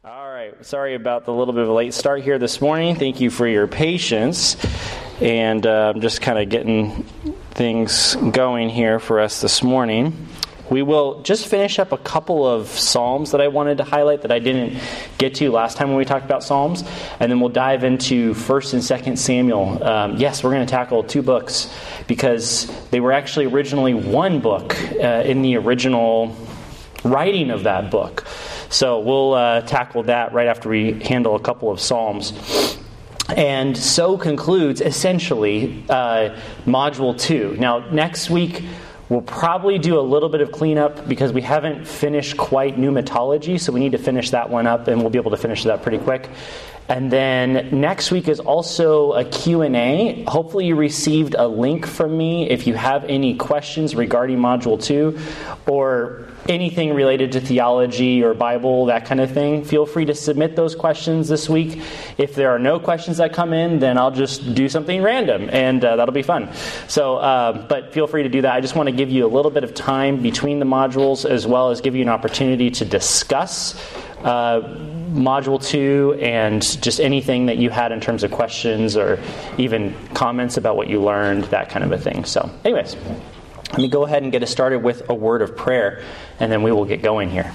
All right. Sorry about the little bit of a late start here this morning. Thank you for your patience. And I'm just kind of getting things going here for us this morning. We will just finish up a couple of Psalms that I wanted to highlight that I didn't get to last time when we talked about Psalms. And then we'll dive into 1st and 2nd Samuel. Yes, we're going to tackle two books because they were actually originally one book in the original writing of that book. So we'll tackle that right after we handle a couple of Psalms. And so concludes, essentially, Module 2. Now, next week, we'll probably do a little bit of cleanup because we haven't finished quite pneumatology, so we need to finish that one up, and we'll be able to finish that pretty quick. And then next week is also a Q&A. Hopefully you received a link from me if you have any questions regarding Module 2 or anything related to theology or Bible, that kind of thing. Feel free to submit those questions this week. If there are no questions that come in, then I'll just do something random, and that'll be fun. So, but feel free to do that. I just want to give you a little bit of time between the modules as well as give you an opportunity to discuss Module 2 and just anything that you had in terms of questions or even comments about what you learned, that kind of a thing. So anyways, let me go ahead and get us started with a word of prayer, and then we will get going here.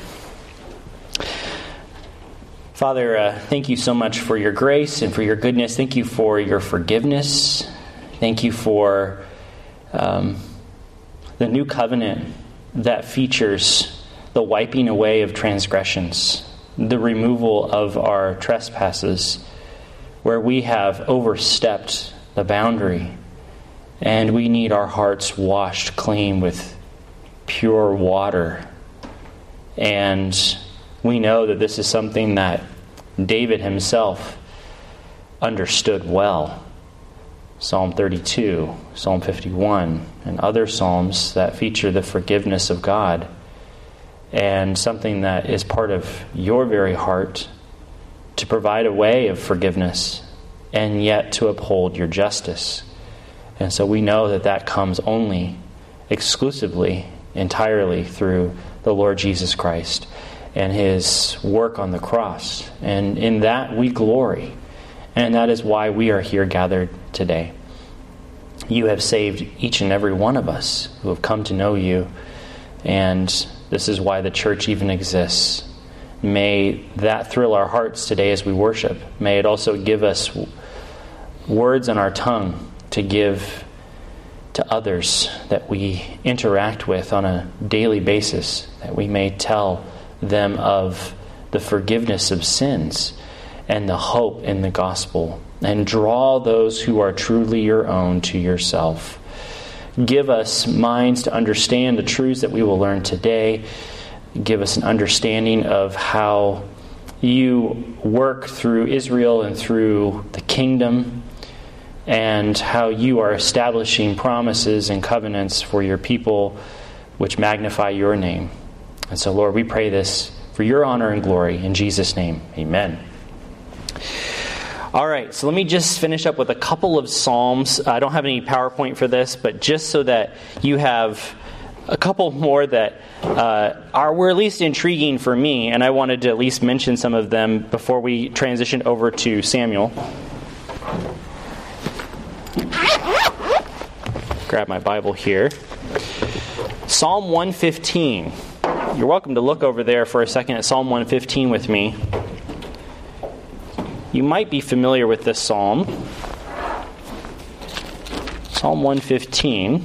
Father, thank you so much for your grace and for your goodness. Thank you for your forgiveness. Thank you for the new covenant that features the wiping away of transgressions, the removal of our trespasses, where we have overstepped the boundary, and we need our hearts washed clean with pure water. And we know that this is something that David himself understood well. Psalm 32, Psalm 51, and other psalms that feature the forgiveness of God, and something that is part of your very heart to provide a way of forgiveness and yet to uphold your justice. And so we know that that comes only, exclusively, entirely through the Lord Jesus Christ and His work on the cross. And in that we glory. And that is why we are here gathered today. You have saved each and every one of us who have come to know you, and this is why the church even exists. May that thrill our hearts today as we worship. May it also give us words on our tongue to give to others that we interact with on a daily basis, that we may tell them of the forgiveness of sins and the hope in the gospel, and draw those who are truly your own to yourself. Give us minds to understand the truths that we will learn today. Give us an understanding of how you work through Israel and through the kingdom, and how you are establishing promises and covenants for your people which magnify your name. And so, Lord, we pray this for your honor and glory. In Jesus' name, amen. All right, so let me just finish up with a couple of Psalms. I don't have any PowerPoint for this, but just so that you have a couple more that were at least intriguing for me, and I wanted to at least mention some of them before we transition over to Samuel. Grab my Bible here. Psalm 115. You're welcome to look over there for a second at Psalm 115 with me. You might be familiar with this psalm. Psalm 115.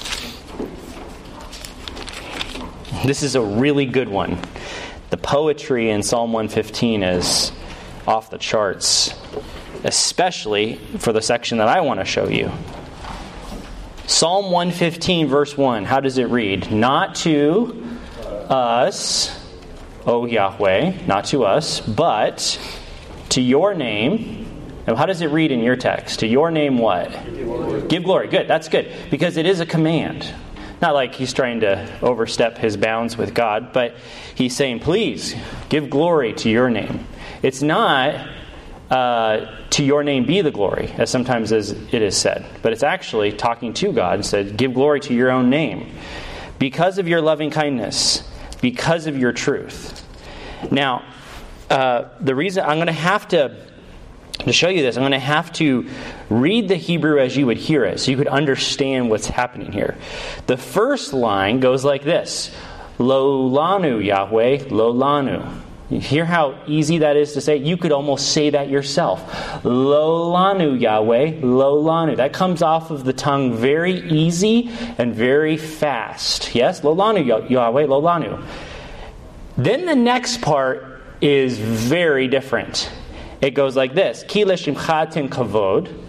This is a really good one. The poetry in Psalm 115 is off the charts, especially for the section that I want to show you. Psalm 115, verse 1. How does it read? Not to us, O Yahweh, not to us, but to your name. Now, how does it read in your text? To your name what? Give glory. Good, that's good. Because it is a command. Not like he's trying to overstep his bounds with God, but he's saying, please, give glory to your name. It's not to your name be the glory, as sometimes as it is said. But it's actually talking to God and said, give glory to your own name. Because of your loving kindness, because of your truth. Now, the reason I'm going to have to show you this, I'm going to have to read the Hebrew as you would hear it, so you could understand what's happening here. The first line goes like this: Lo lanu, Yahweh, lo lanu. You hear how easy that is to say? You could almost say that yourself. Lo lanu, Yahweh, lo lanu. That comes off of the tongue very easy and very fast. Yes? Lo lanu, Yahweh, lo lanu. Then the next part is very different. It goes like this: Ki leshimcha ten kavod,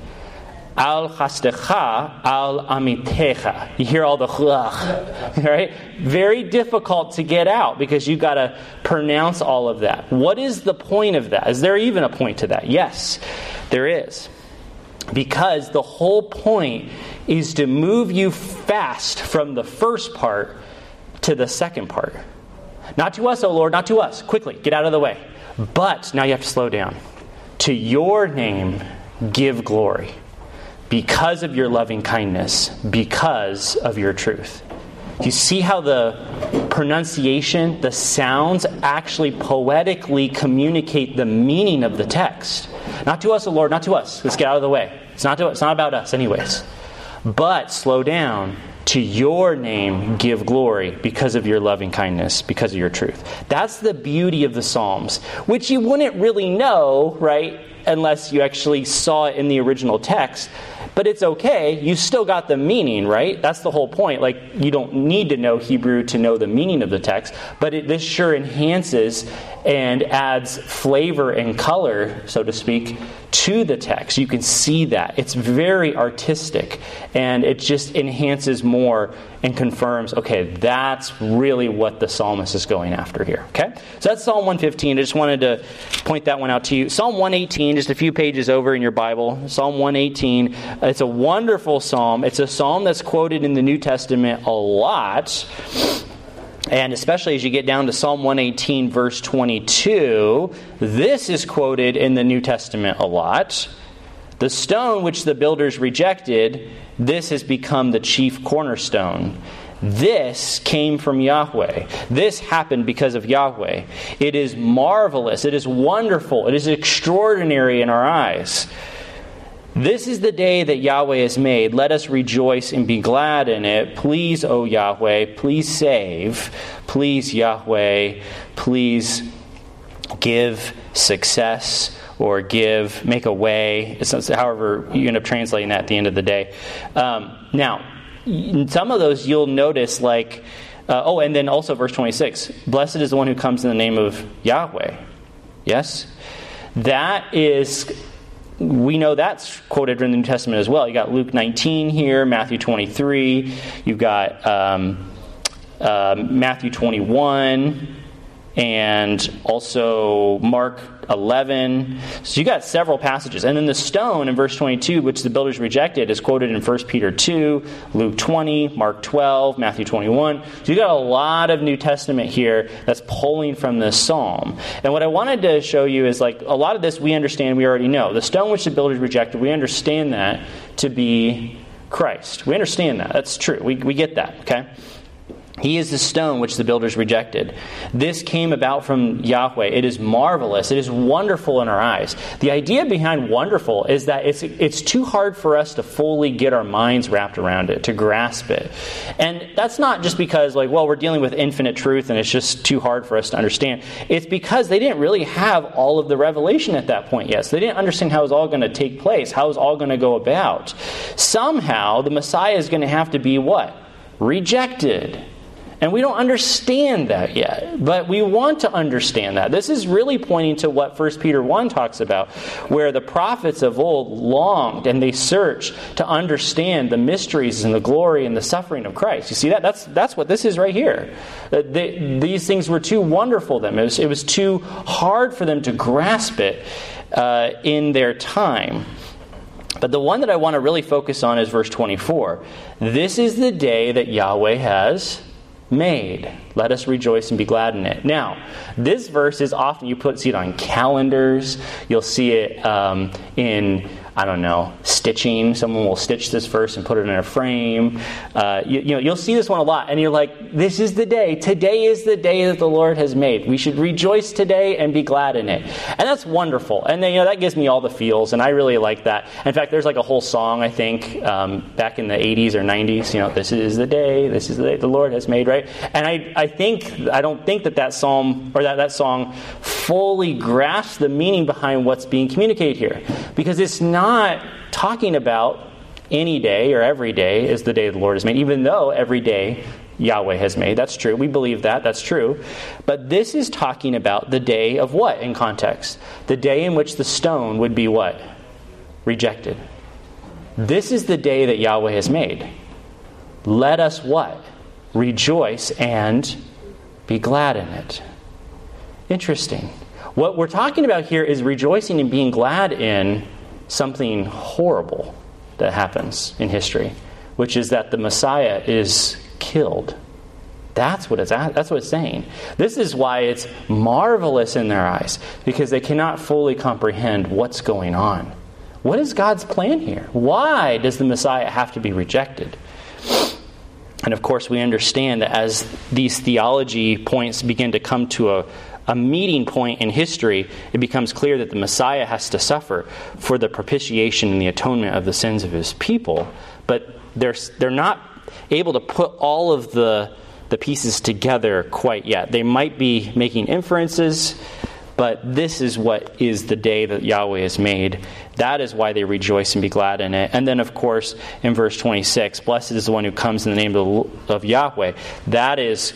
al chastecha, al amitecha. You hear all the chlach, right? Very difficult to get out because you've got to pronounce all of that. What is the point of that? Is there even a point to that? Yes, there is. Because the whole point is to move you fast from the first part to the second part. Not to us, O Lord, not to us. Quickly, get out of the way. But now you have to slow down. To your name give glory, because of your loving kindness, because of your truth. You see how the pronunciation, the sounds actually poetically communicate the meaning of the text. Not to us, O Lord, not to us. Let's get out of the way. It's not about us anyways. But slow down. To your name give glory, because of your loving kindness, because of your truth. That's the beauty of the Psalms, which you wouldn't really know, right, unless you actually saw it in the original text. But it's okay. You still got the meaning, right? That's the whole point. Like, you don't need to know Hebrew to know the meaning of the text. But this sure enhances and adds flavor and color, so to speak, to the text. You can see that. It's very artistic. And it just enhances more and confirms, okay, that's really what the psalmist is going after here. Okay? So that's Psalm 115. I just wanted to point that one out to you. Psalm 118, just a few pages over in your Bible. Psalm 118. It's a wonderful psalm. It's a psalm that's quoted in the New Testament a lot. And especially as you get down to Psalm 118, verse 22, this is quoted in the New Testament a lot. The stone which the builders rejected, this has become the chief cornerstone. This came from Yahweh. This happened because of Yahweh. It is marvelous. It is wonderful. It is extraordinary in our eyes. This is the day that Yahweh has made. Let us rejoice and be glad in it. Please, O Yahweh, please save. Please, Yahweh, please give success or make a way. It's however you end up translating that at the end of the day. Now, in some of those you'll notice like, and then also verse 26. Blessed is the one who comes in the name of Yahweh. Yes? That is... We know that's quoted in the New Testament as well. You got Luke 19 here, Matthew 23. You've got Matthew 21, and also Mark 11. So you got several passages. And then the stone in verse 22, which the builders rejected, is quoted in 1 Peter 2, Luke 20, Mark 12, Matthew 21. So you got a lot of New Testament here that's pulling from this psalm. And what I wanted to show you is like a lot of this we understand, we already know. The stone which the builders rejected, we understand that to be Christ. We understand that. That's true. We get that, okay? He is the stone which the builders rejected. This came about from Yahweh. It is marvelous. It is wonderful in our eyes. The idea behind wonderful is that it's too hard for us to fully get our minds wrapped around it, to grasp it. And that's not just because, we're dealing with infinite truth and it's just too hard for us to understand. It's because they didn't really have all of the revelation at that point yet. So they didn't understand how it was all going to take place, how it was all going to go about. Somehow, the Messiah is going to have to be what? Rejected. And we don't understand that yet, but we want to understand that. This is really pointing to what 1 Peter 1 talks about, where the prophets of old longed and they searched to understand the mysteries and the glory and the suffering of Christ. You see that? That's what this is right here. These things were too wonderful for them. It was too hard for them to grasp it in their time. But the one that I want to really focus on is verse 24. This is the day that Yahweh has made. Let us rejoice and be glad in it. Now, this verse is often, see it on calendars. You'll see it in I don't know, stitching. Someone will stitch this verse and put it in a frame. You'll see this one a lot. And you're like, this is the day. Today is the day that the Lord has made. We should rejoice today and be glad in it. And that's wonderful. And then, that gives me all the feels. And I really like that. In fact, there's like a whole song, I think, back in the 80s or 90s. This is the day the Lord has made, right? And I don't think that psalm or that song fully grasps the meaning behind what's being communicated here. Because it's not talking about any day or every day is the day the Lord has made, even though every day Yahweh has made. That's true. We believe that. That's true. But this is talking about the day of what in context? The day in which the stone would be what? Rejected. This is the day that Yahweh has made. Let us what? Rejoice and be glad in it. Interesting. What we're talking about here is rejoicing and being glad in something horrible that happens in history, which is that the Messiah is killed. That's what it's saying. This is why it's marvelous in their eyes, because they cannot fully comprehend what's going on. What is God's plan here? Why does the Messiah have to be rejected? And of course, we understand that as these theology points begin to come to a meeting point in history, it becomes clear that the Messiah has to suffer for the propitiation and the atonement of the sins of his people. But they're not able to put all of the pieces together quite yet. They might be making inferences, but this is what is the day that Yahweh has made. That is why they rejoice and be glad in it. And then, of course, in verse 26, blessed is the one who comes in the name of Yahweh. That is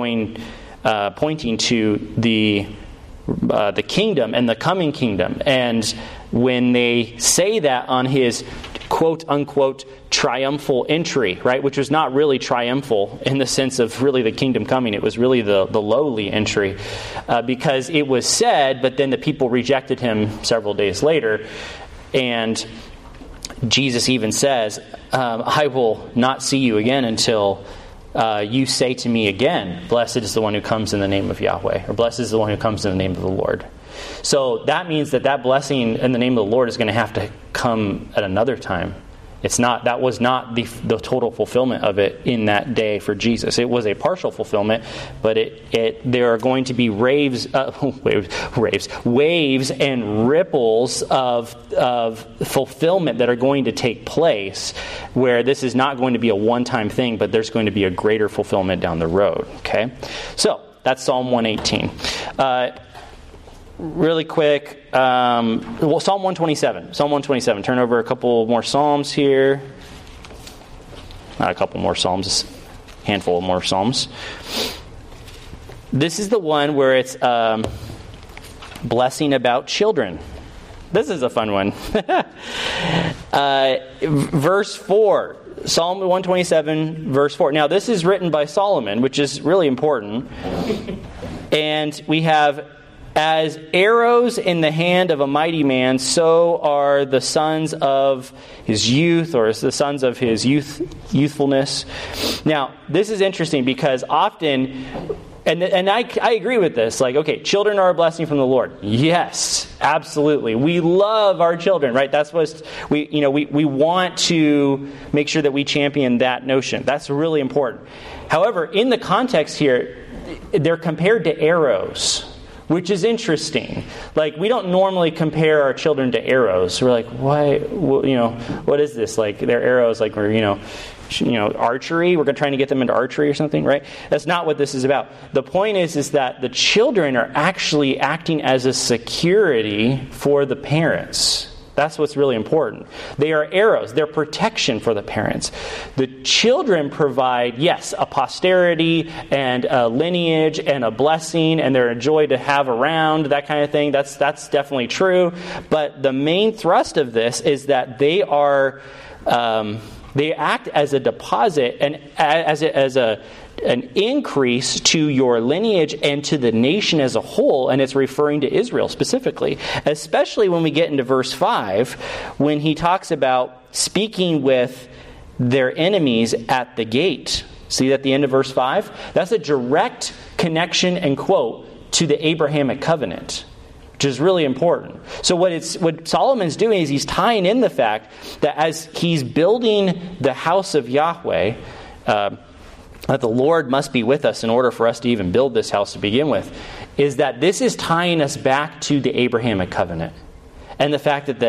pointing to the kingdom and the coming kingdom. And when they say that on his quote-unquote triumphal entry, right, which was not really triumphal in the sense of really the kingdom coming, it was really the lowly entry, because it was said, but then the people rejected him several days later. And Jesus even says, I will not see you again until you say to me again, blessed is the one who comes in the name of Yahweh, or blessed is the one who comes in the name of the Lord. So that means that blessing in the name of the Lord is going to have to come at another time. That was not the total fulfillment of it in that day for Jesus. It was a partial fulfillment, but there are going to be waves and ripples of fulfillment that are going to take place, where this is not going to be a one-time thing, but there's going to be a greater fulfillment down the road. Okay, so that's Psalm 118. Really quick, Psalm 127. Psalm 127. Turn over a couple more Psalms here. Not a couple more Psalms, a handful of more Psalms. This is the one where it's blessing about children. This is a fun one. Verse 4. Psalm 127, verse 4. Now, this is written by Solomon, which is really important. And we have, as arrows in the hand of a mighty man, so are the sons of his youth, or the sons of his youthfulness. Now, this is interesting because often, and I agree with this, like, okay, children are a blessing from the Lord. Yes, absolutely. We love our children, right? That's what we want to make sure that we champion that notion. That's really important. However, in the context here, they're compared to arrows, which is interesting. Like, we don't normally compare our children to arrows. We're like, why? What is this? Like, they're arrows. Like, we're archery. We're trying to get them into archery or something, right? That's not what this is about. The point is that the children are actually acting as a security for the parents. That's what's really important. They are arrows. They're protection for the parents. The children provide, yes, a posterity and a lineage and a blessing, and they're a joy to have around, that kind of thing. That's definitely true. But the main thrust of this is that they are they act as a deposit and as an increase to your lineage and to the nation as a whole, and it's referring to Israel specifically, especially when we get into verse 5, when he talks about speaking with their enemies at the gate. See at the end of verse 5? That's a direct connection and quote to the Abrahamic covenant, which is really important. So what Solomon's doing is he's tying in the fact that as he's building the house of Yahweh, that the Lord must be with us in order for us to even build this house to begin with, is that this is tying us back to the Abrahamic covenant. And the fact that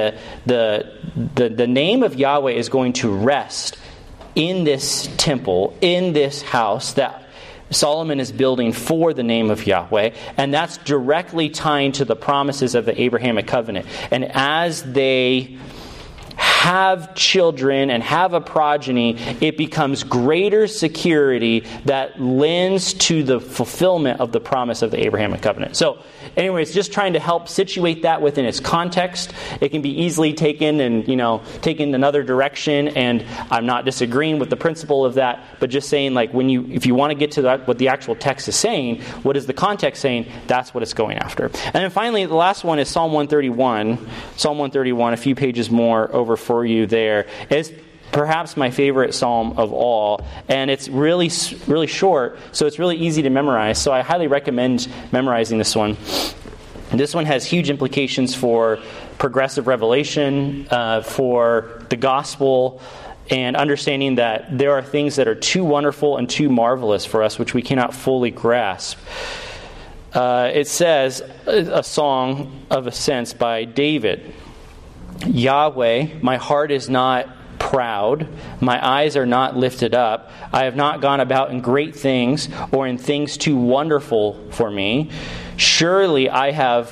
the name of Yahweh is going to rest in this temple, in this house that Solomon is building for the name of Yahweh, and that's directly tying to the promises of the Abrahamic covenant. And as they have children and have a progeny, it becomes greater security that lends to the fulfillment of the promise of the Abrahamic covenant. So, anyways, just trying to help situate that within its context. It can be easily taken taken another direction, and I'm not disagreeing with the principle of that, but just saying, like, if you want to get to that, what the actual text is saying, what is the context saying, that's what it's going after. And then finally, the last one is Psalm 131. Psalm 131, a few pages more over for you there. It's perhaps my favorite psalm of all, and it's really, really short, so it's really easy to memorize. So I highly recommend memorizing this one. And this one has huge implications for progressive revelation, for the gospel, and understanding that there are things that are too wonderful and too marvelous for us, which we cannot fully grasp. It says, a song of ascents by David. Yahweh, my heart is not proud, my eyes are not lifted up. I have not gone about in great things or in things too wonderful for me. Surely I have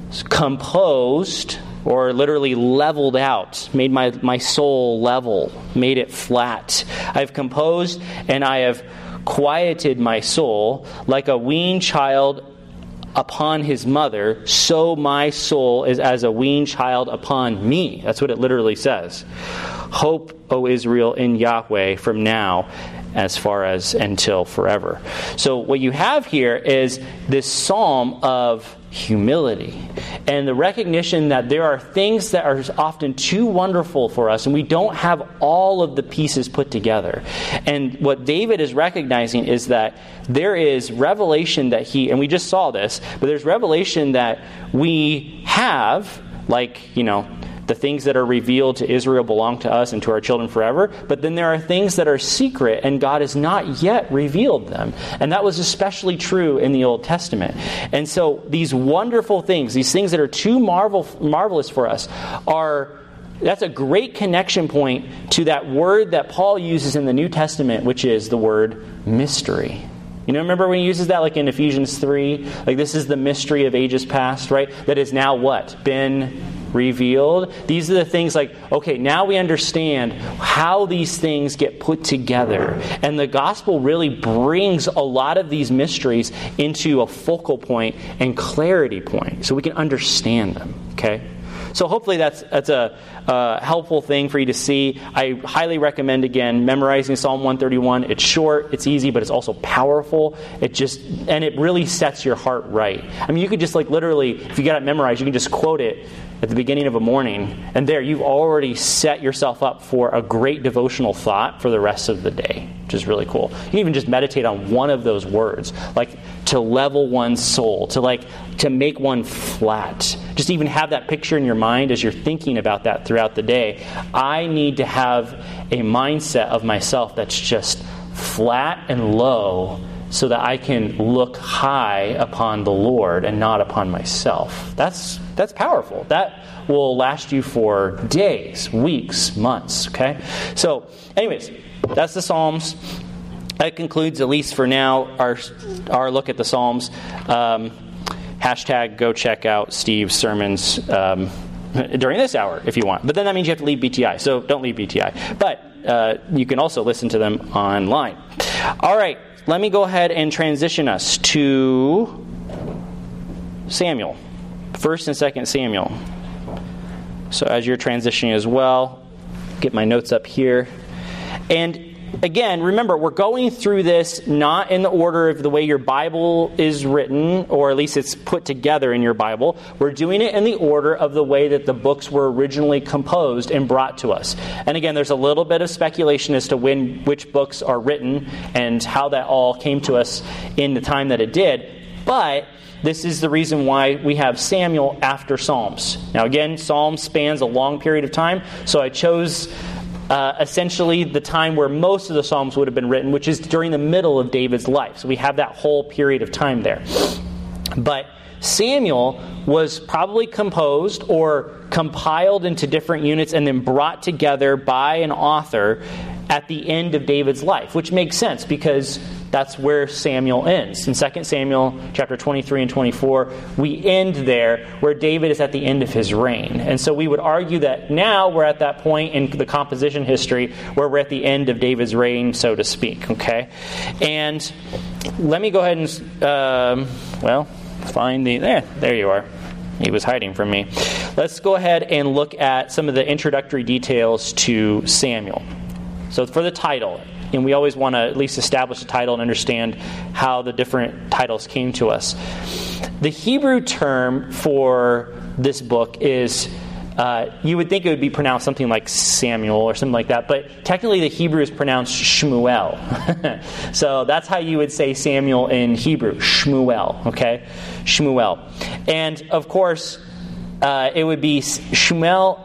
composed, or literally leveled out, made my soul level, made it flat. I have composed and I have quieted my soul like a weaned child upon his mother, so my soul is as a weaned child upon me. That's what it literally says. Hope, O Israel, in Yahweh from now as far as until forever. So what you have here is this psalm of humility and the recognition that there are things that are often too wonderful for us and we don't have all of the pieces put together. And what David is recognizing is that there is revelation that and we just saw this, but there's revelation that we have, like, the things that are revealed to Israel belong to us and to our children forever. But then there are things that are secret and God has not yet revealed them. And that was especially true in the Old Testament. And so these wonderful things, these things that are too marvelous for us, that's a great connection point to that word that Paul uses in the New Testament, which is the word mystery. Remember when he uses that, like in Ephesians 3? Like, this is the mystery of ages past, right? That is now what? Been revealed. These are the things like, okay, now we understand how these things get put together. And the gospel really brings a lot of these mysteries into a focal point and clarity point so we can understand them, okay? So hopefully that's a helpful thing for you to see. I highly recommend, again, memorizing Psalm 131. It's short, it's easy, but it's also powerful. And it really sets your heart right. I mean, you could just literally, if you got it memorized, you can just quote it at the beginning of a morning, and there you've already set yourself up for a great devotional thought for the rest of the day, which is really cool. You can even just meditate on one of those words, like to level one's soul, to make one flat. Just even have that picture in your mind as you're thinking about that throughout the day. I need to have a mindset of myself that's just flat and low, so that I can look high upon the Lord and not upon myself. That's powerful. That will last you for days, weeks, months, okay? So, anyways, that's the Psalms. That concludes, at least for now, our look at the Psalms. Hashtag go check out Steve's sermons during this hour if you want. But then that means you have to leave BTI, so don't leave BTI. But you can also listen to them online. All right. Let me go ahead and transition us to Samuel, 1st and 2nd Samuel. So as you're transitioning as well, get my notes up here. And again, remember, we're going through this not in the order of the way your Bible is written, or at least it's put together in your Bible. We're doing it in the order of the way that the books were originally composed and brought to us. And again, there's a little bit of speculation as to which books are written and how that all came to us in the time that it did. But this is the reason why we have Samuel after Psalms. Now again, Psalms spans a long period of time, so I chose essentially the time where most of the Psalms would have been written, which is during the middle of David's life. So we have that whole period of time there. But Samuel was probably composed or compiled into different units and then brought together by an author at the end of David's life, which makes sense because that's where Samuel ends. In 2 Samuel chapter 23 and 24, we end there where David is at the end of his reign. And so we would argue that now we're at that point in the composition history where we're at the end of David's reign, so to speak. Okay? And let me go ahead and, find the... There you are. He was hiding from me. Let's go ahead and look at some of the introductory details to Samuel. So for the title, and we always want to at least establish a title and understand how the different titles came to us. The Hebrew term for this book is, you would think it would be pronounced something like Samuel or something like that, but technically the Hebrew is pronounced Shmuel. So that's how you would say Samuel in Hebrew, Shmuel, okay? Shmuel. And of course, it would be Shmuel,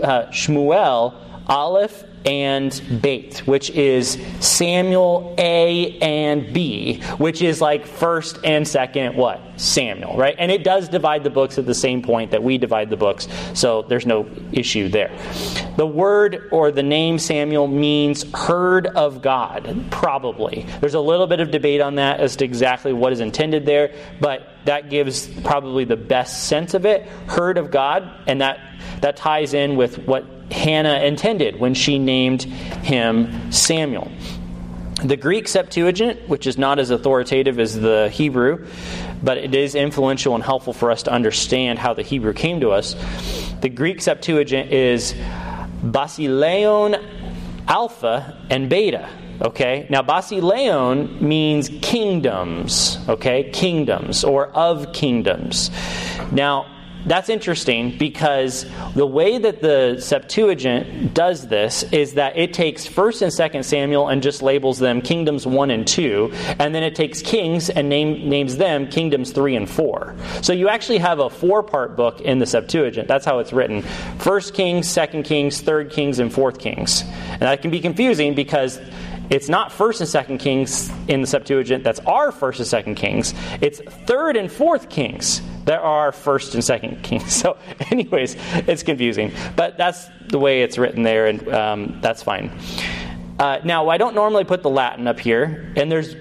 Aleph, and Beit, which is Samuel A and B, which is like first and second, Samuel, right? And it does divide the books at the same point that we divide the books, so there's no issue there. The word or the name Samuel means heard of God, probably. There's a little bit of debate on that as to exactly what is intended there, but that gives probably the best sense of it, heard of God, and that ties in with what Hannah intended when she named him Samuel. The Greek Septuagint, which is not as authoritative as the Hebrew, but it is influential and helpful for us to understand how the Hebrew came to us. The Greek Septuagint is Basileon, Alpha, and Beta. Okay? Now, Basileon means kingdoms. Okay? Kingdoms, or of kingdoms. Now, that's interesting because the way that the Septuagint does this is that it takes 1 and 2 Samuel and just labels them Kingdoms 1 and 2, and then it takes Kings and names them Kingdoms 3 and 4. So you actually have a 4-part book in the Septuagint. That's how it's written. 1 Kings, 2 Kings, 3 Kings, and 4 Kings. And that can be confusing because it's not 1 and 2 Kings in the Septuagint that's our 1 and 2 Kings. It's 3 and 4 Kings that are 1 and 2 Kings. So anyways, it's confusing. But that's the way it's written there, and that's fine. Now, I don't normally put the Latin up here, and there's,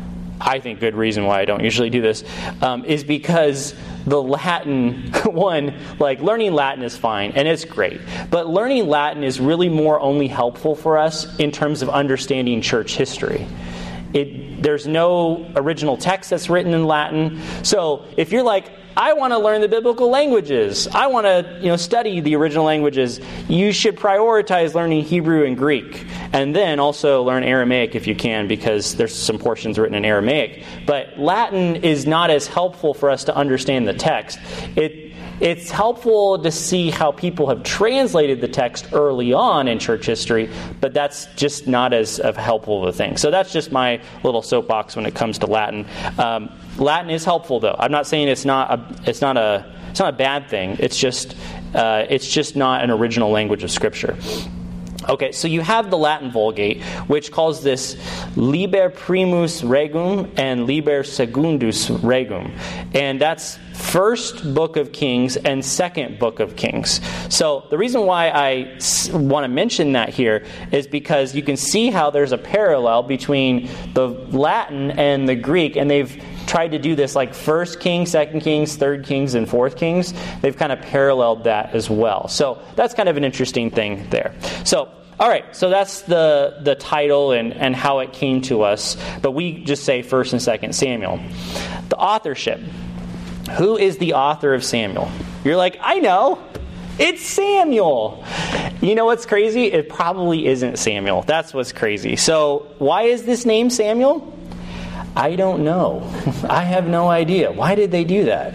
I think, good reason why I don't usually do this, is because the Latin, learning Latin is fine, and it's great. But learning Latin is really more only helpful for us in terms of understanding church history. There's no original text that's written in Latin. So if you're like, I want to learn the biblical languages, I want to study the original languages, you should prioritize learning Hebrew and Greek. And then also learn Aramaic if you can, because there's some portions written in Aramaic. But Latin is not as helpful for us to understand the text. It's helpful to see how people have translated the text early on in church history, but that's just not as helpful of a thing. So that's just my little soapbox when it comes to Latin. Latin is helpful, though. I'm not saying it's not a bad thing. It's just not an original language of Scripture. Okay, so you have the Latin Vulgate, which calls this Liber Primus Regum and Liber Secundus Regum. And that's first book of Kings and second book of Kings. So the reason why I want to mention that here is because you can see how there's a parallel between the Latin and the Greek, and they've tried to do this like 1 Kings, 2 Kings, 3 Kings, and 4 Kings. They've kind of paralleled that as well. So that's kind of an interesting thing there. So, all right, so that's the title and how it came to us. But we just say 1 and 2 Samuel. The authorship. Who is the author of Samuel? You're like, I know. It's Samuel. You know what's crazy? It probably isn't Samuel. That's what's crazy. So why is this name Samuel? I don't know. I have no idea. Why did they do that?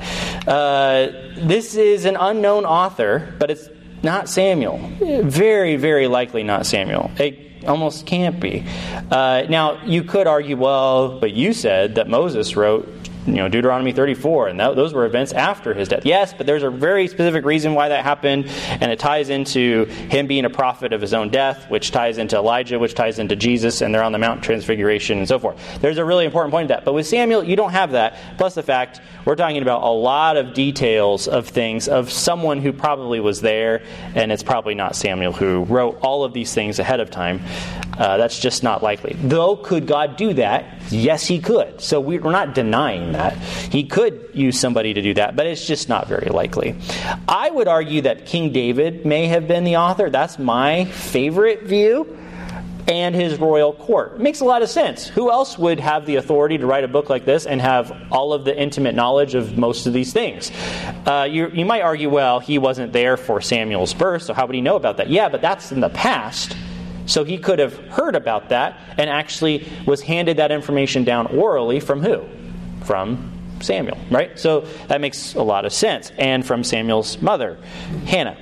This is an unknown author, but it's not Samuel. Very, very likely not Samuel. It almost can't be. Now, you could argue, well, but you said that Moses wrote Deuteronomy 34, and those were events after his death. Yes, but there's a very specific reason why that happened, and it ties into him being a prophet of his own death, which ties into Elijah, which ties into Jesus, and they're on the Mount Transfiguration and so forth. There's a really important point to that. But with Samuel, you don't have that, plus the fact we're talking about a lot of details of things of someone who probably was there, and it's probably not Samuel who wrote all of these things ahead of time. That's just not likely. Though, could God do that? Yes, he could. So we're not denying that. He could use somebody to do that, but it's just not very likely. I would argue that King David may have been the author. That's my favorite view. And his royal court. It makes a lot of sense. Who else would have the authority to write a book like this and have all of the intimate knowledge of most of these things? You might argue, well, he wasn't there for Samuel's birth, so how would he know about that? Yeah, but that's in the past. So he could have heard about that and actually was handed that information down orally from who? From Samuel, right? So that makes a lot of sense. And from Samuel's mother, Hannah.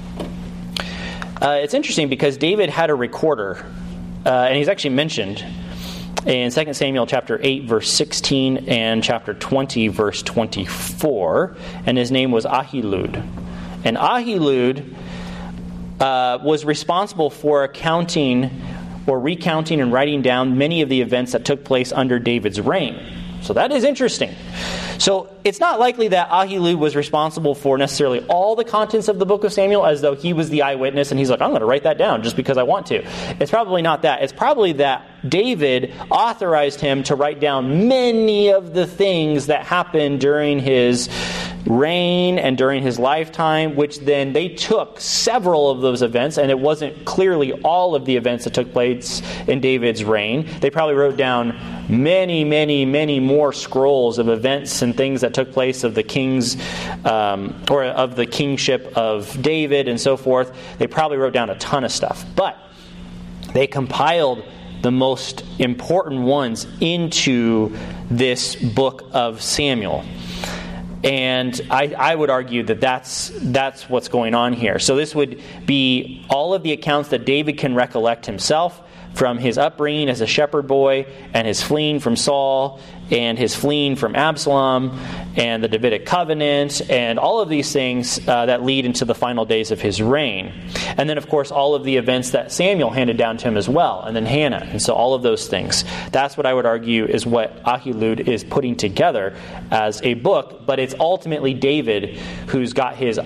It's interesting because David had a recorder, and he's actually mentioned in 2 Samuel chapter 8, verse 16, and chapter 20, verse 24, and his name was Ahilud. And Ahilud was responsible for accounting or recounting and writing down many of the events that took place under David's reign. So that is interesting. So it's not likely that Ahilud was responsible for necessarily all the contents of the book of Samuel, as though he was the eyewitness and he's like, I'm going to write that down just because I want to. It's probably not that. It's probably that David authorized him to write down many of the things that happened during his reign and during his lifetime, which then they took several of those events, and it wasn't clearly all of the events that took place in David's reign. They probably wrote down many, many, many more scrolls of events and things that took place of the kings or of the kingship of David and so forth. They probably wrote down a ton of stuff, but they compiled the most important ones into this book of Samuel. And I would argue that that's what's going on here. So this would be all of the accounts that David can recollect himself from his upbringing as a shepherd boy, and his fleeing from Saul, and his fleeing from Absalom, and the Davidic covenant, and all of these things that lead into the final days of his reign. And then, of course, all of the events that Samuel handed down to him as well, and then Hannah. And so all of those things. That's what I would argue is what Ahilud is putting together as a book, but it's ultimately David who's got his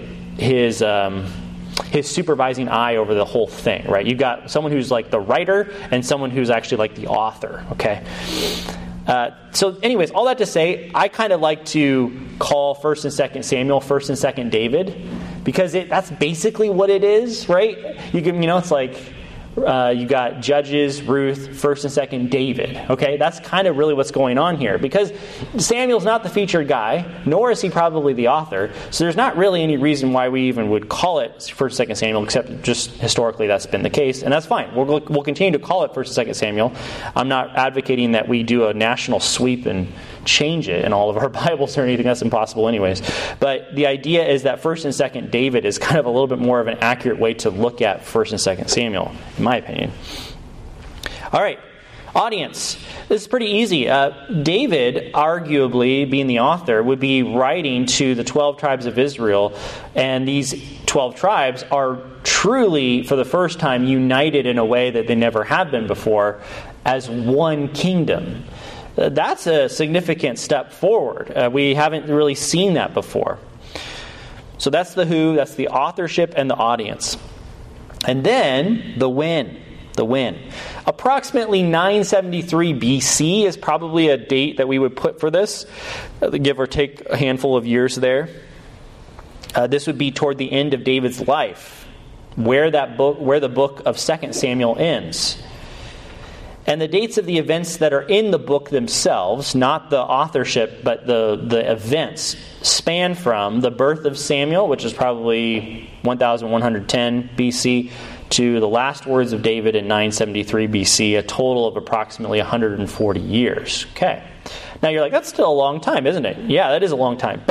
supervising eye over the whole thing, right? You've got someone who's like the writer and someone who's actually like the author, okay? So anyways, all that to say, I kind of like to call 1st and 2nd Samuel 1st and 2nd David, because that's basically what it is, right? You can, it's like you got Judges, Ruth, 1st and 2nd David. Okay, that's kind of really what's going on here, because Samuel's not the featured guy, nor is he probably the author. So there's not really any reason why we even would call it 1st and 2nd Samuel, except just historically that's been the case, and that's fine. We'll continue to call it 1st and 2nd Samuel. I'm not advocating that we do a national sweep and change it in all of our Bibles or anything. That's impossible anyways. But the idea is that 1st and 2nd David is kind of a little bit more of an accurate way to look at 1st and 2nd Samuel, in my opinion. All right, audience. This is pretty easy. David, arguably, being the author, would be writing to the 12 tribes of Israel, and these 12 tribes are truly, for the first time, united in a way that they never have been before, as one kingdom. That's a significant step forward. We haven't really seen that before. So that's the who, that's the authorship and the audience. And then the when. The when. Approximately 973 BC is probably a date that we would put for this, give or take a handful of years there. This would be toward the end of David's life, where the book of 2 Samuel ends. And the dates of the events that are in the book themselves, not the authorship, but the events, span from the birth of Samuel, which is probably 1110 BC, to the last words of David in 973 BC, a total of approximately 140 years. Okay. Now you're like, that's still a long time, isn't it? Yeah, that is a long time. But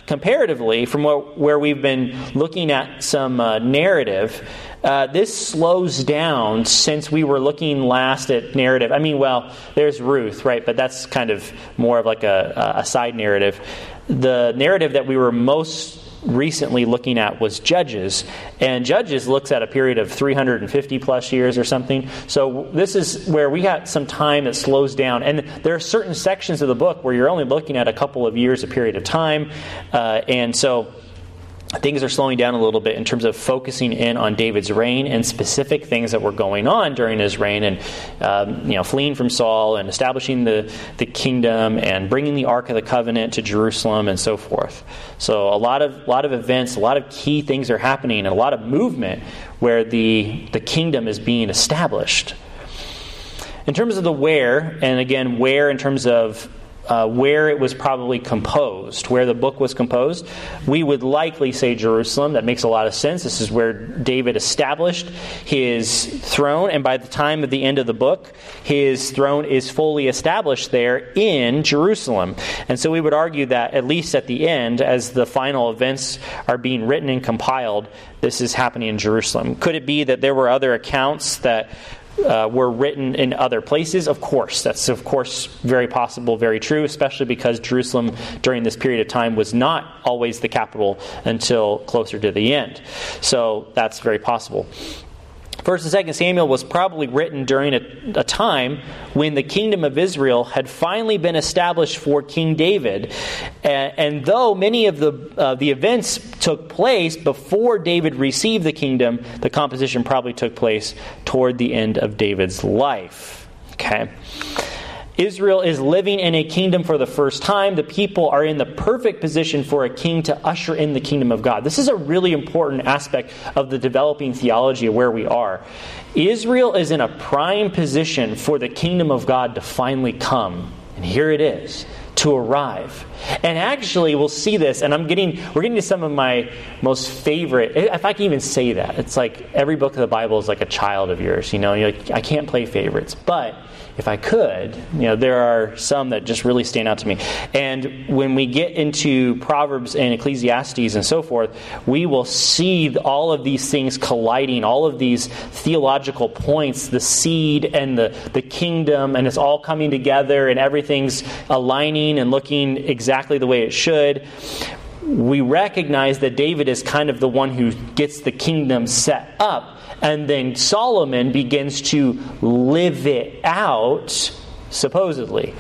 comparatively, from where we've been looking at some narrative, this slows down since we were looking last at narrative. I mean, well, there's Ruth, right? But that's kind of more of like a side narrative. The narrative that we were most recently looking at was Judges, and Judges looks at a period of 350 plus years or something. So this is where we got some time that slows down, and there are certain sections of the book where you're only looking at a couple of years, a period of time, and so things are slowing down a little bit in terms of focusing in on David's reign and specific things that were going on during his reign, and fleeing from Saul and establishing the kingdom and bringing the Ark of the Covenant to Jerusalem and so forth. So a lot of events, a lot of key things are happening, and a lot of movement where the kingdom is being established. In terms of the where, and again, where in terms of where it was probably composed, where the book was composed, we would likely say Jerusalem. That makes a lot of sense. This is where David established his throne, and by the time of the end of the book, his throne is fully established there in Jerusalem. And so we would argue that at least at the end, as the final events are being written and compiled, this is happening in Jerusalem. Could it be that there were other accounts that were written in other places? Of course. That's, of course, very possible, very true, especially because Jerusalem during this period of time was not always the capital until closer to the end. So that's very possible. 1st and 2nd Samuel was probably written during a time when the kingdom of Israel had finally been established for King David. And though many of the events took place before David received the kingdom, the composition probably took place toward the end of David's life. Okay. Israel is living in a kingdom for the first time. The people are in the perfect position for a king to usher in the kingdom of God. This is a really important aspect of the developing theology of where we are. Israel is in a prime position for the kingdom of God to finally come. And here it is, to arrive. And actually, we'll see this, and we're getting to some of my most favorite, if I can even say that. It's like every book of the Bible is like a child of yours. You're like, I can't play favorites, but if I could, there are some that just really stand out to me. And when we get into Proverbs and Ecclesiastes and so forth, we will see all of these things colliding, all of these theological points, the seed and the kingdom, and it's all coming together and everything's aligning and looking exactly the way it should. We recognize that David is kind of the one who gets the kingdom set up. And then Solomon begins to live it out, supposedly.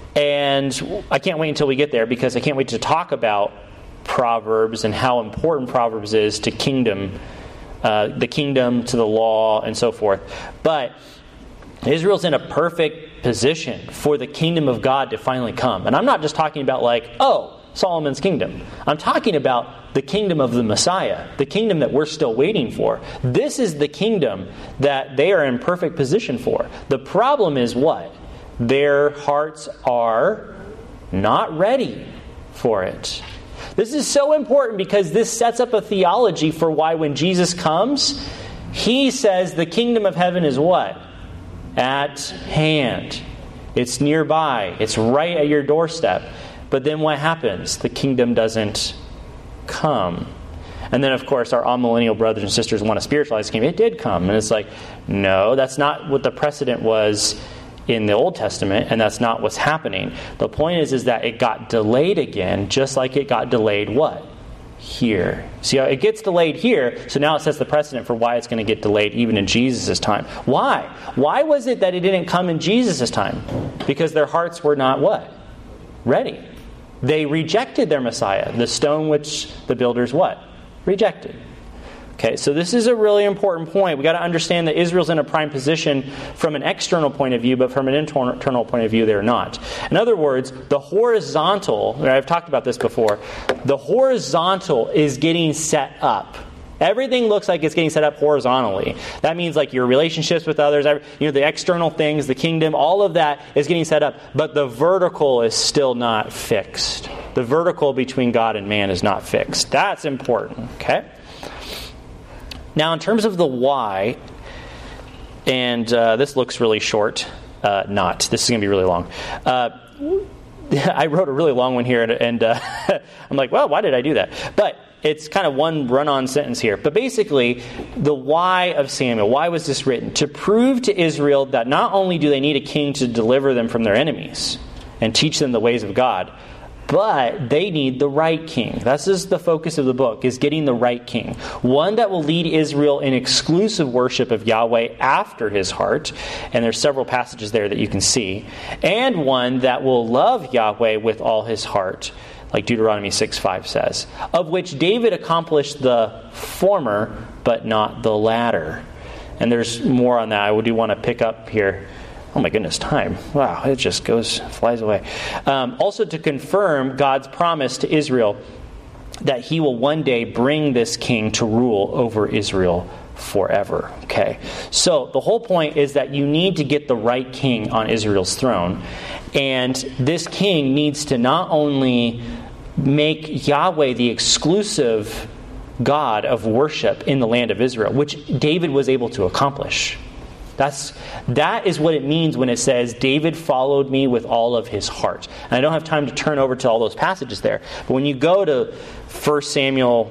And I can't wait until we get there, because I can't wait to talk about Proverbs and how important Proverbs is to kingdom, the kingdom, to the law, and so forth. But Israel's in a perfect position for the kingdom of God to finally come. And I'm not just talking about Solomon's kingdom. I'm talking about the kingdom of the Messiah, the kingdom that we're still waiting for. This is the kingdom that they are in perfect position for. The problem is what? Their hearts are not ready for it. This is so important because this sets up a theology for why when Jesus comes, he says the kingdom of heaven is what? At hand. It's nearby. It's right at your doorstep. But then what happens? The kingdom doesn't come. And then, of course, our amillennial brothers and sisters want to spiritualize the kingdom. It did come. And it's like, no, that's not what the precedent was in the Old Testament, and that's not what's happening. The point is that it got delayed again, just like it got delayed what? Here. See how it gets delayed here, so now it sets the precedent for why it's going to get delayed even in Jesus' time. Why? Why was it that it didn't come in Jesus' time? Because their hearts were not what? Ready. They rejected their Messiah, the stone which the builders what? Rejected. Okay, so this is a really important point. We've got to understand that Israel's in a prime position from an external point of view, but from an internal point of view, they're not. In other words, the horizontal, I've talked about this before, the horizontal is getting set up. Everything looks like it's getting set up horizontally. That means like your relationships with others, the external things, the kingdom, all of that is getting set up. But the vertical is still not fixed. The vertical between God and man is not fixed. That's important, okay? Now, in terms of the why, and this looks really short. This is going to be really long. I wrote a really long one here, and I'm like, well, why did I do that? But it's kind of one run-on sentence here. But basically, the why of Samuel, why was this written? To prove to Israel that not only do they need a king to deliver them from their enemies and teach them the ways of God, but they need the right king. This is the focus of the book, is getting the right king. One that will lead Israel in exclusive worship of Yahweh after his heart. And there's several passages there that you can see. And one that will love Yahweh with all his heart, like Deuteronomy 6:5 says, of which David accomplished the former, but not the latter. And there's more on that. I do want to pick up here. Oh my goodness, time. Wow, it just flies away. Also to confirm God's promise to Israel that he will one day bring this king to rule over Israel forever. Okay, so the whole point is that you need to get the right king on Israel's throne. And this king needs to not only make Yahweh the exclusive God of worship in the land of Israel, which David was able to accomplish. That is what it means when it says, David followed me with all of his heart. And I don't have time to turn over to all those passages there. But when you go to 1 Samuel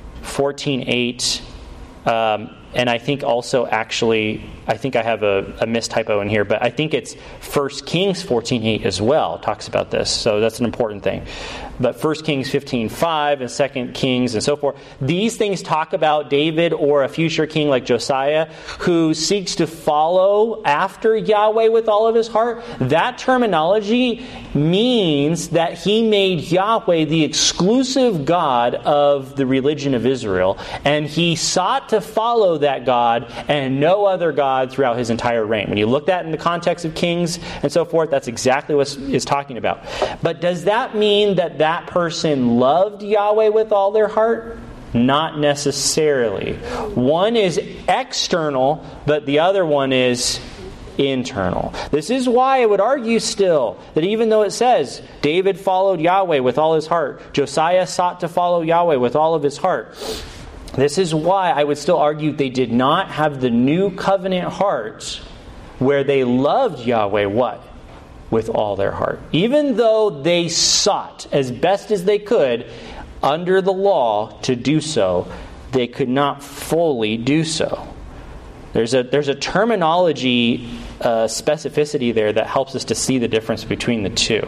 14:8, and I think also actually, I think I have a mistypo in here, but I think it's 1 Kings 14:8 as well, talks about this. So that's an important thing. But 1 Kings 15:5 and 2 Kings and so forth, these things talk about David or a future king like Josiah who seeks to follow after Yahweh with all of his heart. That terminology means that he made Yahweh the exclusive God of the religion of Israel, and he sought to follow that God and no other God throughout his entire reign. When you look at it in the context of Kings and so forth, that's exactly what it's talking about. But does that mean that person loved Yahweh with all their heart? Not necessarily. One is external, but the other one is internal. This is why I would argue still that even though it says David followed Yahweh with all his heart, Josiah sought to follow Yahweh with all of his heart, this is why I would still argue they did not have the new covenant heart where they loved Yahweh what? With all their heart. Even though they sought as best as they could under the law to do so, they could not fully do so. There's a terminology specificity there that helps us to see the difference between the two.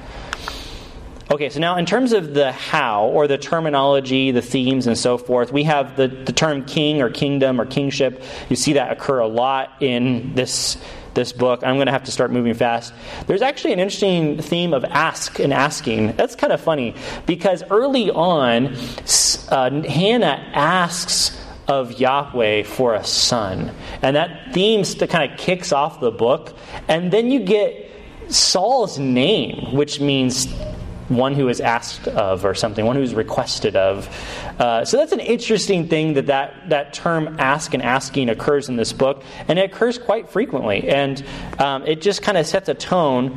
Okay, so now in terms of the how, or the terminology, the themes, and so forth, we have the term king or kingdom or kingship. You see that occur a lot in this book. I'm going to have to start moving fast. There's actually an interesting theme of ask and asking. That's kind of funny because early on, Hannah asks of Yahweh for a son. And that theme kind of kicks off the book. And then you get Saul's name, which means one who is asked of or something, one who is requested of. So that's an interesting thing that term ask and asking occurs in this book, and it occurs quite frequently. And it just kind of sets a tone,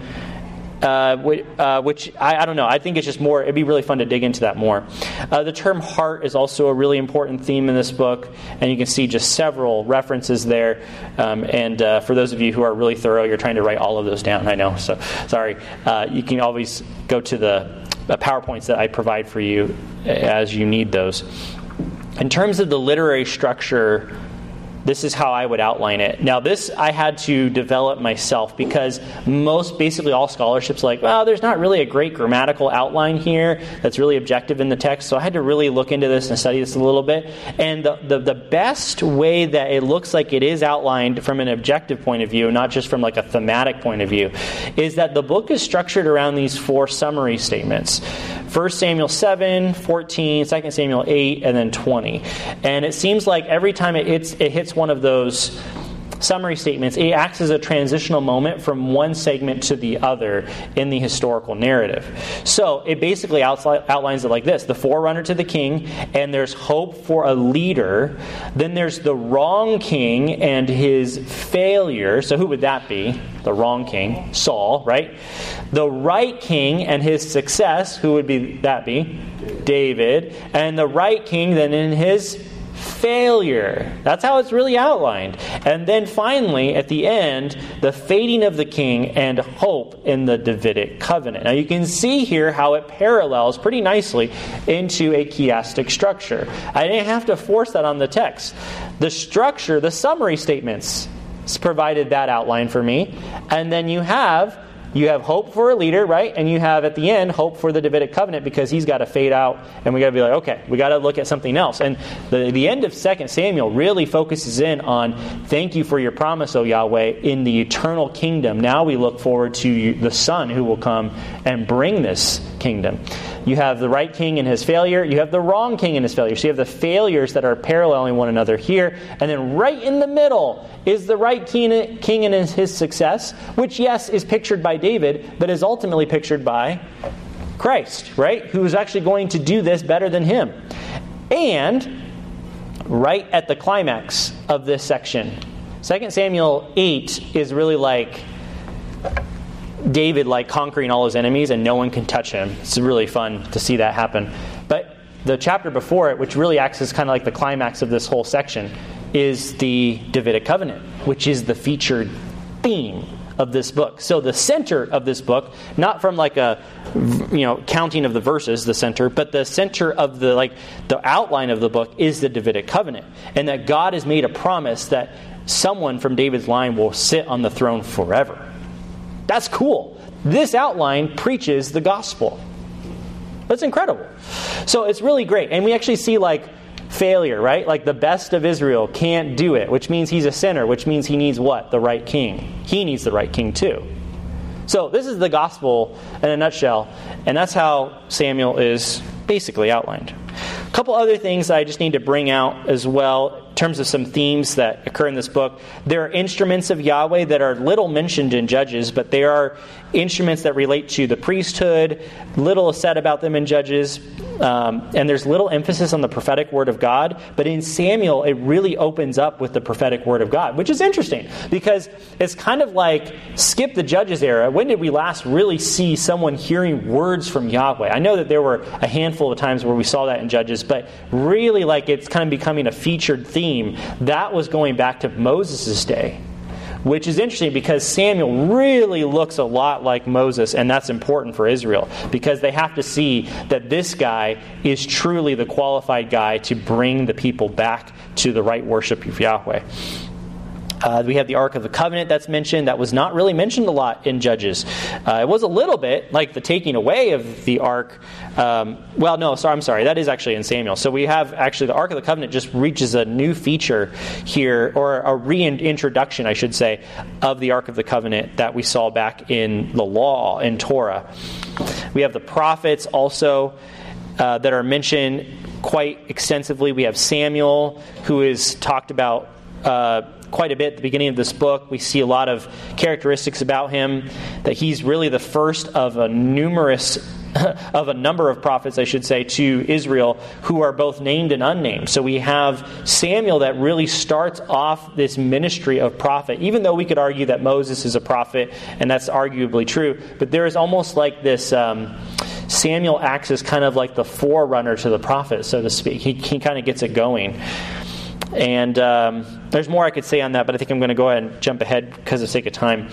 which I don't know. I think it's just more, it'd be really fun to dig into that more. The term heart is also a really important theme in this book, and you can see just several references there. And for those of you who are really thorough, you're trying to write all of those down, I know, so sorry. You can always go to the PowerPoints that I provide for you as you need those. In terms of the literary structure, this is how I would outline it. Now, this I had to develop myself because basically all scholarships like, well, there's not really a great grammatical outline here that's really objective in the text. So I had to really look into this and study this a little bit. And the best way that it looks like it is outlined from an objective point of view, not just from like a thematic point of view, is that the book is structured around these 4 summary statements. 1 Samuel 7, 14, 2 Samuel 8, and then 20. And it seems like every time it hits one of those summary statements, it acts as a transitional moment from one segment to the other in the historical narrative. So it basically outlines it like this. The forerunner to the king, and there's hope for a leader. Then there's the wrong king and his failure. So who would that be? The wrong king, Saul, right? The right king and his success, who would that be? David. And the right king then in his failure. That's how it's really outlined. And then finally, at the end, the fading of the king and hope in the Davidic covenant. Now you can see here how it parallels pretty nicely into a chiastic structure. I didn't have to force that on the text. The structure, the summary statements provided that outline for me. And then you have hope for a leader, right? And you have at the end hope for the Davidic covenant, because he's got to fade out, and we got to be like, okay, we got to look at something else. And the end of 2 Samuel really focuses in on, thank you for your promise, O Yahweh, in the eternal kingdom. Now we look forward to the Son who will come and bring this kingdom. You have the right king and his failure. You have the wrong king and his failure. So you have the failures that are paralleling one another here. And then right in the middle is the right king and his success, which, yes, is pictured by David, but is ultimately pictured by Christ, right? Who is actually going to do this better than him. And right at the climax of this section, 2 Samuel 8 is really like David conquering all his enemies and no one can touch him. It's really fun to see that happen. But the chapter before it, which really acts as kind of like the climax of this whole section, is the Davidic covenant, which is the featured theme of this book. So the center of this book, not from a counting of the verses, the center, but the center of the outline of the book is the Davidic covenant, and that God has made a promise that someone from David's line will sit on the throne forever. That's cool. This outline preaches the gospel. That's incredible. So it's really great. And we actually see failure, right? The best of Israel can't do it, which means he's a sinner, which means he needs what? The right king. He needs the right king too. So this is the gospel in a nutshell, and that's how Samuel is basically outlined. A couple other things I just need to bring out as well in terms of some themes that occur in this book. There are instruments of Yahweh that are little mentioned in Judges, but they are instruments that relate to the priesthood. Little is said about them in Judges, and there's little emphasis on the prophetic word of God. But in Samuel, it really opens up with the prophetic word of God, which is interesting because it's kind of like skip the Judges era. When did we last really see someone hearing words from Yahweh? I know that there were a handful of times where we saw that in Judges, but really it's kind of becoming a featured theme. That was going back to Moses' day, which is interesting because Samuel really looks a lot like Moses, and that's important for Israel because they have to see that this guy is truly the qualified guy to bring the people back to the right worship of Yahweh. We have the Ark of the Covenant that's mentioned. That was not really mentioned a lot in Judges. It was a little bit like the taking away of the Ark. I'm sorry. That is actually in Samuel. So we have actually the Ark of the Covenant just reaches a new feature here, or a reintroduction, I should say, of the Ark of the Covenant that we saw back in the law, in Torah. We have the prophets also that are mentioned quite extensively. We have Samuel, who is talked about quite a bit at the beginning of this book. We see a lot of characteristics about him, that he's really the first of a number of prophets, I should say, to Israel who are both named and unnamed. So we have Samuel that really starts off this ministry of prophet, even though we could argue that Moses is a prophet, and that's arguably true. But there is almost like this Samuel acts as kind of like the forerunner to the prophet, so to speak. He kind of gets it going. And there's more I could say on that, but I think I'm going to go ahead and jump ahead because of sake of time.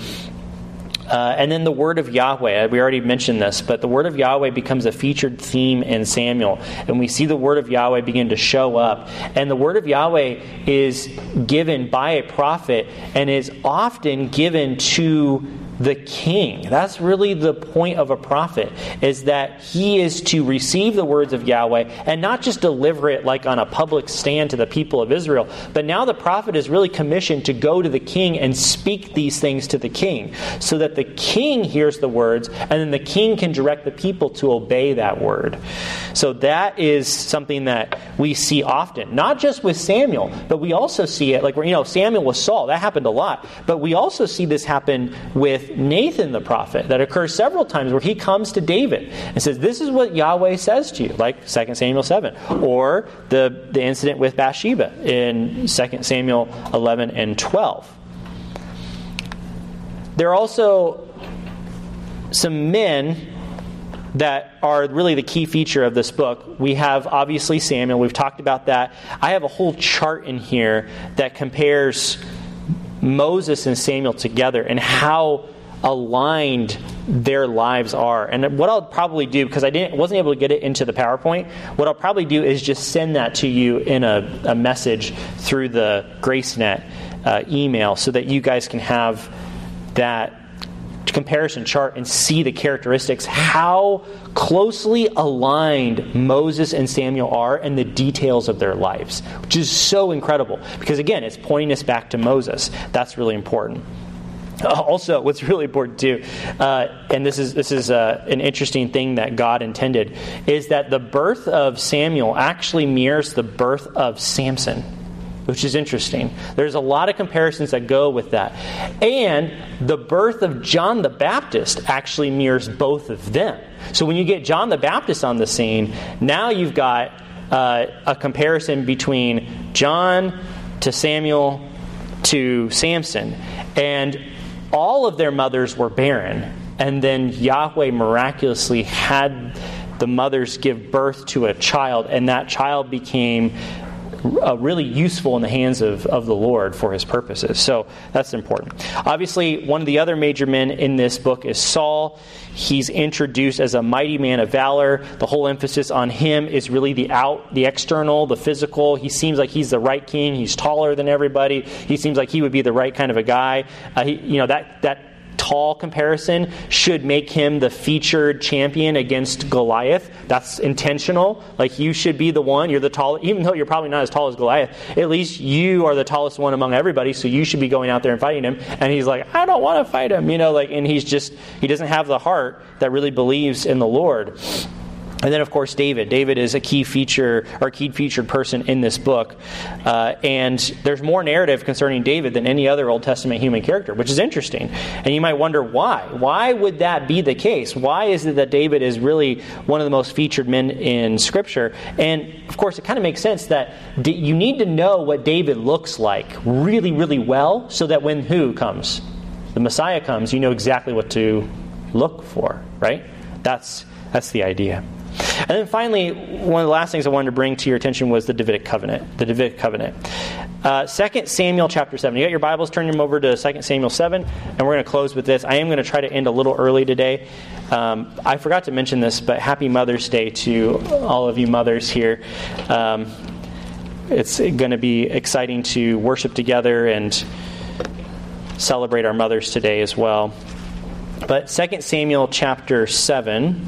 And then the word of Yahweh. We already mentioned this, but the word of Yahweh becomes a featured theme in Samuel. And we see the word of Yahweh begin to show up. And the word of Yahweh is given by a prophet and is often given to the king. That's really the point of a prophet, is that he is to receive the words of Yahweh and not just deliver it like on a public stand to the people of Israel, but now the prophet is really commissioned to go to the king and speak these things to the king so that the king hears the words and then the king can direct the people to obey that word. So that is something that we see often, not just with Samuel, but we also see it Samuel with Saul. That happened a lot. But we also see this happen with Nathan the prophet. That occurs several times where he comes to David and says, this is what Yahweh says to you, like 2 Samuel 7, or the incident with Bathsheba in 2 Samuel 11 and 12. There are also some men that are really the key feature of this book. We have, obviously, Samuel. We've talked about that. I have a whole chart in here that compares Moses and Samuel together and how aligned their lives are. And what I'll probably do, because I wasn't able to get it into the PowerPoint, what I'll probably do is just send that to you in a message through the GraceNet email so that you guys can have that comparison chart and see the characteristics, how closely aligned Moses and Samuel are, and the details of their lives, which is so incredible. Because again, it's pointing us back to Moses. That's really important. Also, what's really important too, and this is an interesting thing that God intended, is that the birth of Samuel actually mirrors the birth of Samson, which is interesting. There's a lot of comparisons that go with that. And the birth of John the Baptist actually mirrors both of them. So when you get John the Baptist on the scene, now you've got a comparison between John to Samuel to Samson. And all of their mothers were barren. And then Yahweh miraculously had the mothers give birth to a child, and that child became really useful in the hands of the Lord for his purposes. So that's important. Obviously, one of the other major men in this book is Saul. He's introduced as a mighty man of valor. The whole emphasis on him is really the external, the physical. He seems like he's the right king. He's taller than everybody. He seems like he would be the right kind of a guy. That tall comparison should make him the featured champion against Goliath. That's intentional. Like, you should be the one. You're the tallest, even though you're probably not as tall as Goliath. At least you are the tallest one among everybody, so you should be going out there and fighting him. And he's like, I don't want to fight him, and he doesn't have the heart that really believes in the Lord. And then, of course, David. David is a key featured person in this book. And there's more narrative concerning David than any other Old Testament human character, which is interesting. And you might wonder why. Why would that be the case? Why is it that David is really one of the most featured men in Scripture? And, of course, it kind of makes sense that you need to know what David looks like really, really well, so that when who comes? The Messiah comes, you know exactly what to look for, right? That's the idea. And then finally, one of the last things I wanted to bring to your attention was the Davidic covenant. The Davidic covenant. 2 Samuel chapter 7. You got your Bibles, turn them over to 2 Samuel 7, and we're going to close with this. I am going to try to end a little early today. I forgot to mention this, but happy Mother's Day to all of you mothers here. It's going to be exciting to worship together and celebrate our mothers today as well. But 2 Samuel chapter 7...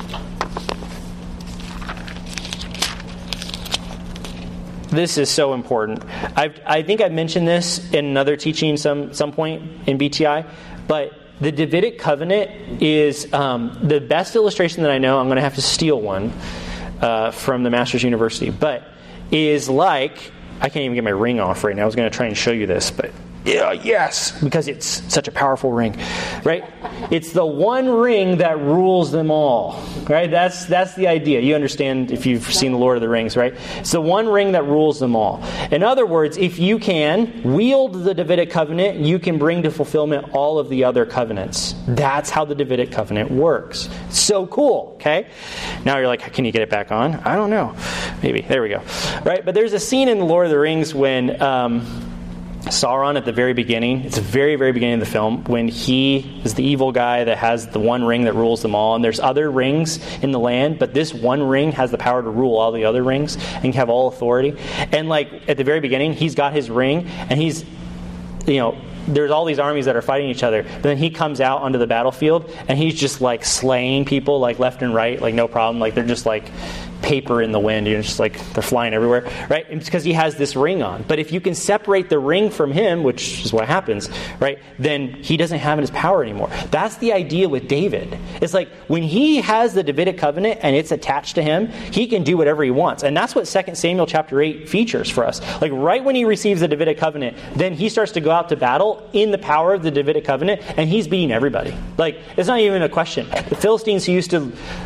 This is so important. I think I mentioned this in another teaching some point in BTI, but the Davidic covenant is the best illustration that I know. I'm going to have to steal one from the Masters University, but is like, I can't even get my ring off right now. I was going to try and show you this, but yes, because it's such a powerful ring, right? It's the one ring that rules them all, right? That's the idea. You understand if you've seen The Lord of the Rings, right? It's the one ring that rules them all. In other words, if you can wield the Davidic covenant, you can bring to fulfillment all of the other covenants. That's how the Davidic covenant works. It's so cool, okay? Now you're like, can you get it back on? I don't know. Maybe. There we go. Right? But there's a scene in The Lord of the Rings when Sauron at the very beginning, it's the very, very beginning of the film, when he is the evil guy that has the one ring that rules them all, and there's other rings in the land, but this one ring has the power to rule all the other rings and have all authority. And like at the very beginning, he's got his ring, and he's, there's all these armies that are fighting each other. But then he comes out onto the battlefield, and he's just like slaying people like left and right, like no problem. Like they're just like paper in the wind, just like they're flying everywhere, right? And it's because he has this ring on. But if you can separate the ring from him, which is what happens, right, then he doesn't have his power anymore. That's the idea with David. It's like when he has the Davidic covenant and it's attached to him, he can do whatever he wants. And that's what 2 Samuel chapter 8 features for us. Like right when he receives the Davidic covenant, then he starts to go out to battle in the power of the Davidic covenant, and he's beating everybody. Like, it's not even a question. The Philistines who used to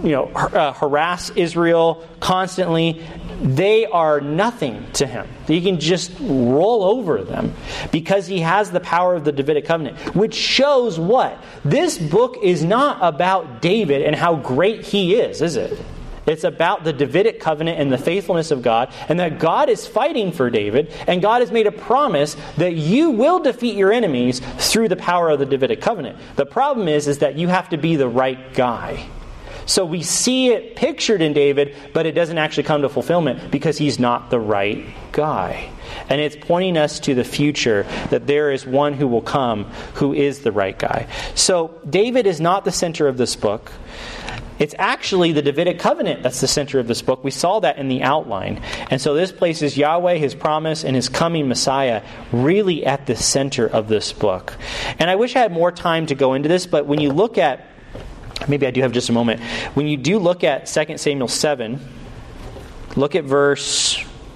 harass Israel constantly, they are nothing to him. He can just roll over them because he has the power of the Davidic covenant, which shows what? This book is not about David and how great he is it? It's about the Davidic covenant and the faithfulness of God, and that God is fighting for David, and God has made a promise that you will defeat your enemies through the power of the Davidic covenant. The problem is that you have to be the right guy. So we see it pictured in David, but it doesn't actually come to fulfillment because he's not the right guy. And it's pointing us to the future, that there is one who will come who is the right guy. So David is not the center of this book. It's actually the Davidic covenant that's the center of this book. We saw that in the outline. And so this places Yahweh, his promise, and his coming Messiah really at the center of this book. And I wish I had more time to go into this, but when you look at, maybe I do have just a moment, when you do look at 2 Samuel 7, look at verse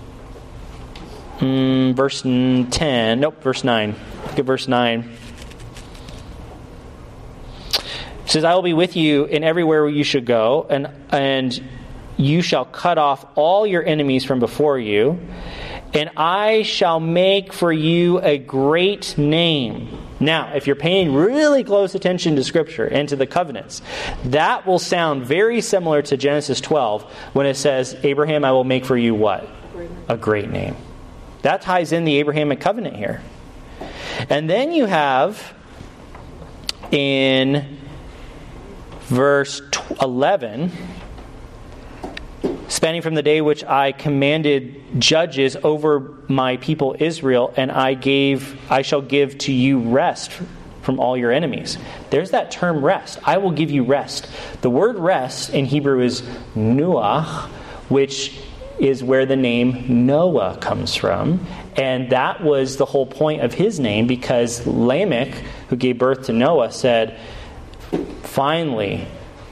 10. Verse 9. Look at verse 9. It says, I will be with you in everywhere you should go, and you shall cut off all your enemies from before you, and I shall make for you a great name. Now, if you're paying really close attention to Scripture and to the covenants, that will sound very similar to Genesis 12 when it says, Abraham, I will make for you what? A great name. That ties in the Abrahamic covenant here. And then you have in verse 11, spanning from the day which I commanded judges over my people Israel, and I shall give to you rest from all your enemies. There's that term rest. I will give you rest. The word rest in Hebrew is nuach, which is where the name Noah comes from. And that was the whole point of his name, because Lamech, who gave birth to Noah, said, finally,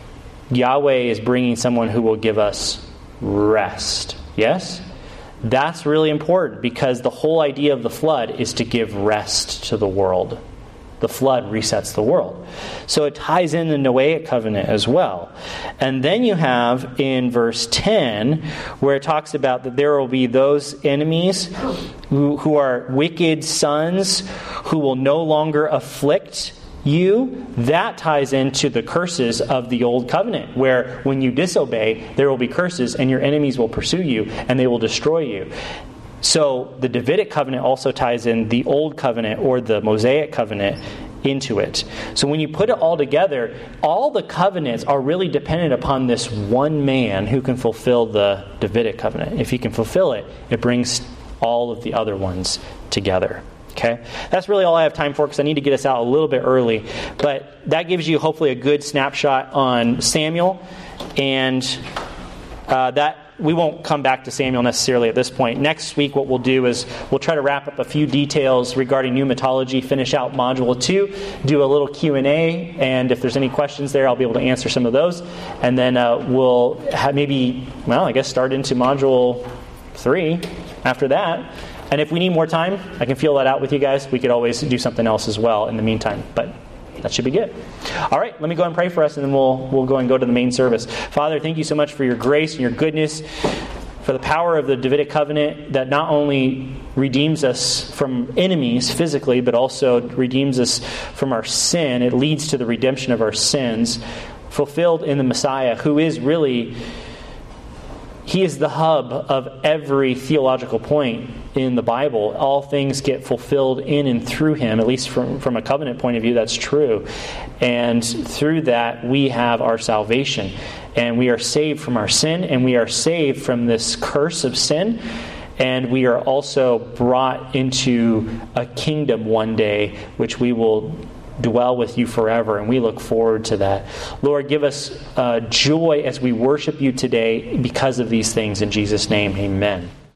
Yahweh is bringing someone who will give us rest. Yes? That's really important, because the whole idea of the flood is to give rest to the world. The flood resets the world. So it ties in the Noahic covenant as well. And then you have in verse 10, where it talks about that there will be those enemies who are wicked sons who will no longer afflict you. That ties into the curses of the old covenant, where when you disobey, there will be curses and your enemies will pursue you and they will destroy you. So the Davidic covenant also ties in the old covenant or the Mosaic covenant into it. So when you put it all together, all the covenants are really dependent upon this one man who can fulfill the Davidic covenant. If he can fulfill it, it brings all of the other ones together. Okay, that's really all I have time for, because I need to get us out a little bit early. But that gives you hopefully a good snapshot on Samuel, and that we won't come back to Samuel necessarily at this point. Next week what we'll do is we'll try to wrap up a few details regarding pneumatology, finish out Module 2, do a little Q&A, and if there's any questions there, I'll be able to answer some of those. And then we'll have start into Module 3 after that. And if we need more time, I can feel that out with you guys. We could always do something else as well in the meantime. But that should be good. All right, let me go and pray for us, and then we'll go to the main service. Father, thank you so much for your grace and your goodness, for the power of the Davidic covenant that not only redeems us from enemies physically, but also redeems us from our sin. It leads to the redemption of our sins, fulfilled in the Messiah, who is really... He is the hub of every theological point in the Bible. All things get fulfilled in and through him, at least from a covenant point of view, that's true. And through that, we have our salvation. And we are saved from our sin, and we are saved from this curse of sin. And we are also brought into a kingdom one day, which we will dwell with you forever, and we look forward to that. Lord, give us joy as we worship you today because of these things. In Jesus' name, amen.